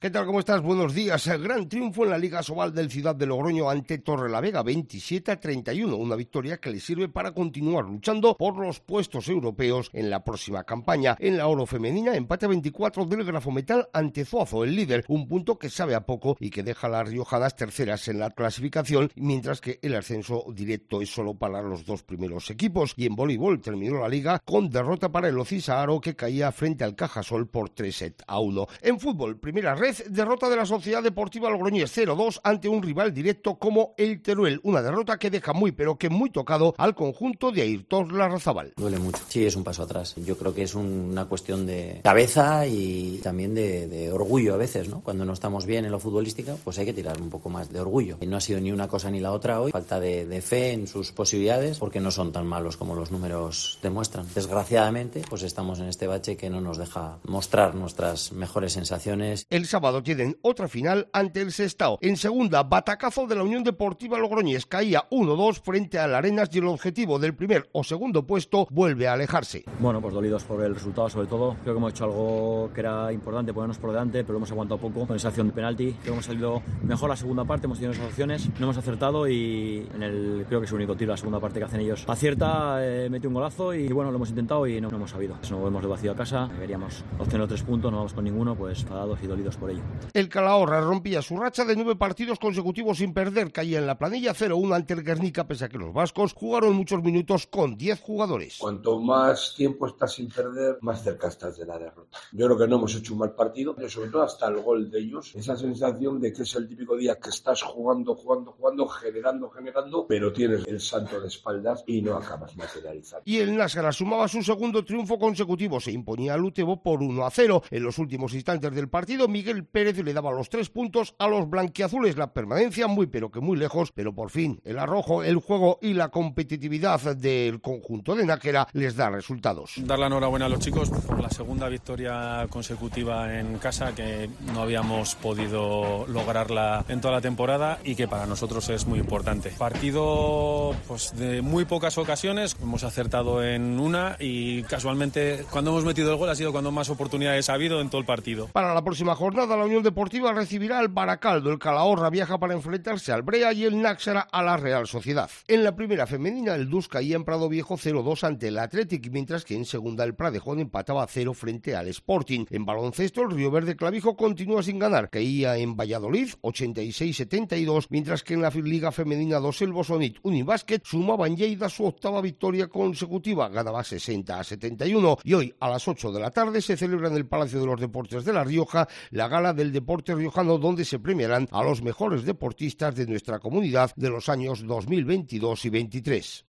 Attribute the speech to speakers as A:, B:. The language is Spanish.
A: ¿Qué tal? ¿Cómo estás? Buenos días. El gran triunfo en la Liga Sobal del Ciudad de Logroño ante Torrelavega, 27-31. Una victoria que le sirve para continuar luchando por los puestos europeos en la próxima campaña. En la oro femenina, empate a 24 del Grafometal ante Zuazo, el líder. Un punto que sabe a poco y que deja a las riojanas terceras en la clasificación, mientras que el ascenso directo es solo para los dos primeros equipos. Y en voleibol terminó la liga con derrota para el Ocisa Aro, que caía frente al Cajasol por 3-1. En fútbol, primera red, derrota de la Sociedad Deportiva Logroñés 0-2 ante un rival directo como el Teruel. Una derrota que deja muy pero que muy tocado al conjunto de Ayrton Larrazábal.
B: Duele mucho. Sí, es un paso atrás. Yo creo que es una cuestión de cabeza y también de orgullo a veces, ¿no? Cuando no estamos bien en lo futbolístico, pues hay que tirar un poco más de orgullo. Y no ha sido ni una cosa ni la otra hoy. Falta de fe en sus posibilidades, porque no son tan malos como los números demuestran. Desgraciadamente, pues estamos en este bache que no nos deja mostrar nuestras mejores sensaciones.
A: El sábado tienen otra final ante el Sestao. En segunda, batacazo de la Unión Deportiva Logroñés. Caía 1-2 frente al Arenas y el objetivo del primer o segundo puesto vuelve a alejarse.
C: Bueno, pues dolidos por el resultado sobre todo. Creo que hemos hecho algo que era importante, ponernos por delante, pero hemos aguantado poco con esa acción de penalti. Creo que hemos salido mejor la segunda parte, hemos tenido esas opciones, no hemos acertado y creo que es el único tiro, la segunda parte que hacen ellos. Acierta, mete un golazo y bueno, lo hemos intentado y no hemos sabido. No hemos vacío a casa, deberíamos obtener 3 puntos, no vamos con ninguno, pues enfadados y dolidos por ello.
A: El Calahorra rompía su racha de 9 partidos consecutivos sin perder, caía en la planilla 0-1 ante el Guernica, pese a que los vascos jugaron muchos minutos con 10 jugadores.
D: Cuanto más tiempo estás sin perder, más cerca estás de la derrota. Yo creo que no hemos hecho un mal partido, pero sobre todo hasta el gol de ellos, esa sensación de que es el típico día que estás jugando, generando, pero tienes el santo de espaldas y no acabas materializando.
A: Y el Nájera sumaba su segundo triunfo consecutivo, se imponía al Utebo por 1-0. En los últimos instantes del partido, Miguel Pérez le daba los 3 puntos a los blanquiazules. La permanencia muy pero que muy lejos, pero por fin el arrojo, el juego y la competitividad del conjunto de Nájera les da resultados.
E: Dar la enhorabuena a los chicos por la segunda victoria consecutiva en casa, que no habíamos podido lograrla en toda la temporada y que para nosotros es muy importante. Partido pues de muy pocas ocasiones, hemos acertado en una y casualmente cuando hemos metido el gol ha sido cuando más oportunidades ha habido en todo el partido.
A: Para la próxima jornada, la Unión Deportiva recibirá al Baracaldo, el Calahorra viaja para enfrentarse al Brea y el Nájera a la Real Sociedad. En la primera femenina, el Dus caía en Prado Viejo 0-2 ante el Athletic, mientras que en segunda el Pradejón empataba 0 frente al Sporting. En baloncesto, el Río Verde Clavijo continúa sin ganar, caía en Valladolid 86-72, mientras que en la Liga Femenina 2 el Bosonit Unibásquet sumaba en Lleida su octava victoria consecutiva, ganaba 60-71, y hoy a las 8 de la tarde se celebra en el Palacio de los Deportes de La Rioja la gala del deporte riojano, donde se premiarán a los mejores deportistas de nuestra comunidad de los años 2022 y 2023.